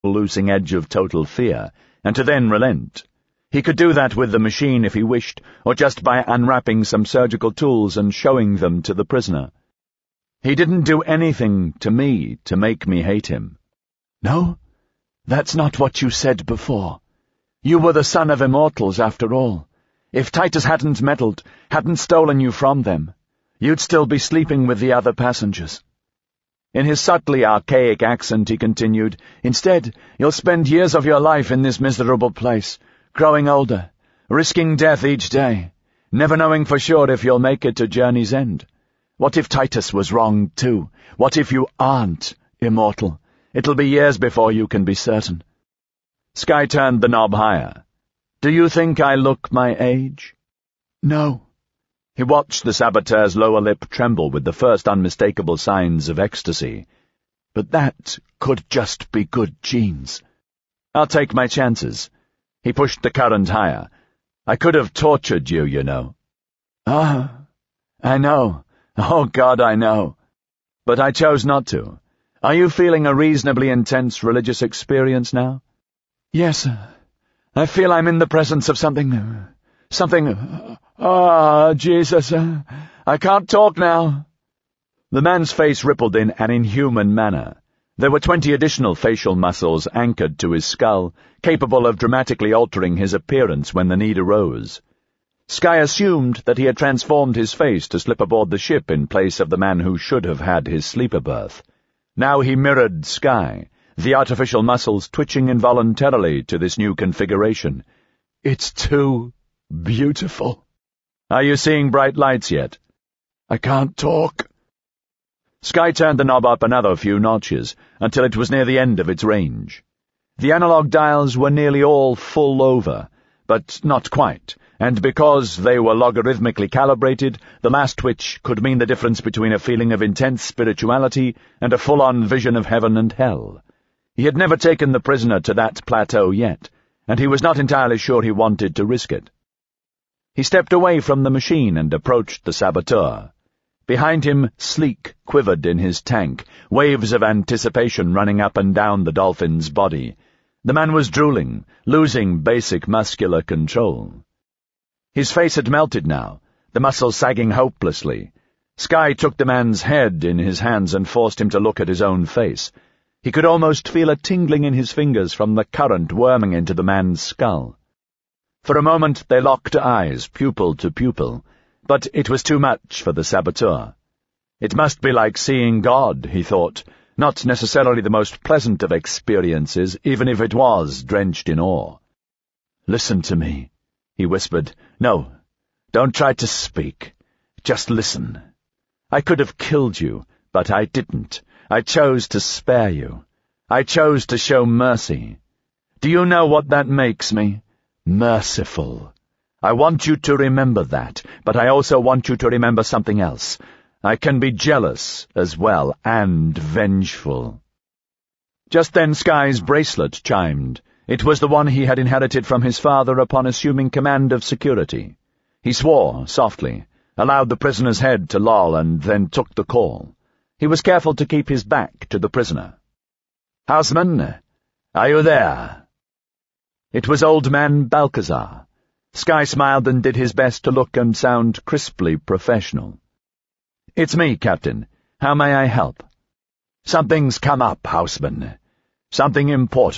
losing edge of total fear, and to then relent. He could do that with the machine if he wished, or just by unwrapping some surgical tools and showing them to the prisoner. He didn't do anything to me to make me hate him. No, that's not what you said before. You were the son of immortals, after all. If Titus hadn't meddled, hadn't stolen you from them, you'd still be sleeping with the other passengers. In his subtly archaic accent he continued, Instead, you'll spend years of your life in this miserable place, growing older, risking death each day, never knowing for sure if you'll make it to journey's end. What if Titus was wrong, too? What if you aren't immortal? It'll be years before you can be certain. Skye turned the knob higher. Do you think I look my age? No. He watched the saboteur's lower lip tremble with the first unmistakable signs of ecstasy. But that could just be good genes. I'll take my chances. He pushed the current higher. I could have tortured you, you know. Ah, I know. Oh, God, I know. But I chose not to. Are you feeling a reasonably intense religious experience now? Yes. I feel I'm in the presence of something... Jesus, I can't talk now. The man's face rippled in an inhuman manner. There were 20 additional facial muscles anchored to his skull, capable of dramatically altering his appearance when the need arose. Skye assumed that he had transformed his face to slip aboard the ship in place of the man who should have had his sleeper berth. Now he mirrored Skye, the artificial muscles twitching involuntarily to this new configuration. It's too beautiful. Are you seeing bright lights yet? I can't talk. Skye turned the knob up another few notches, until it was near the end of its range. The analog dials were nearly all full over, but not quite, and because they were logarithmically calibrated, the last twitch could mean the difference between a feeling of intense spirituality and a full-on vision of heaven and hell. He had never taken the prisoner to that plateau yet, and he was not entirely sure he wanted to risk it. He stepped away from the machine and approached the saboteur. Behind him, Sleek quivered in his tank, waves of anticipation running up and down the dolphin's body. The man was drooling, losing basic muscular control. His face had melted now, the muscles sagging hopelessly. Skye took the man's head in his hands and forced him to look at his own face. He could almost feel a tingling in his fingers from the current worming into the man's skull. For a moment they locked eyes, pupil to pupil, but it was too much for the saboteur. It must be like seeing God, he thought, not necessarily the most pleasant of experiences, even if it was drenched in awe. Listen to me, he whispered. No, don't try to speak. Just listen. I could have killed you, but I didn't. I chose to spare you. I chose to show mercy. Do you know what that makes me? Merciful. I want you to remember that, but I also want you to remember something else. I can be jealous as well, and vengeful. Just then Skye's bracelet chimed. It was the one he had inherited from his father upon assuming command of security. He swore softly, allowed the prisoner's head to loll, and then took the call. He was careful to keep his back to the prisoner. "Houseman, are you there?" It was old man Balcazar. Skye smiled and did his best to look and sound crisply professional. "It's me, Captain. How may I help?" "Something's come up, Houseman. Something important."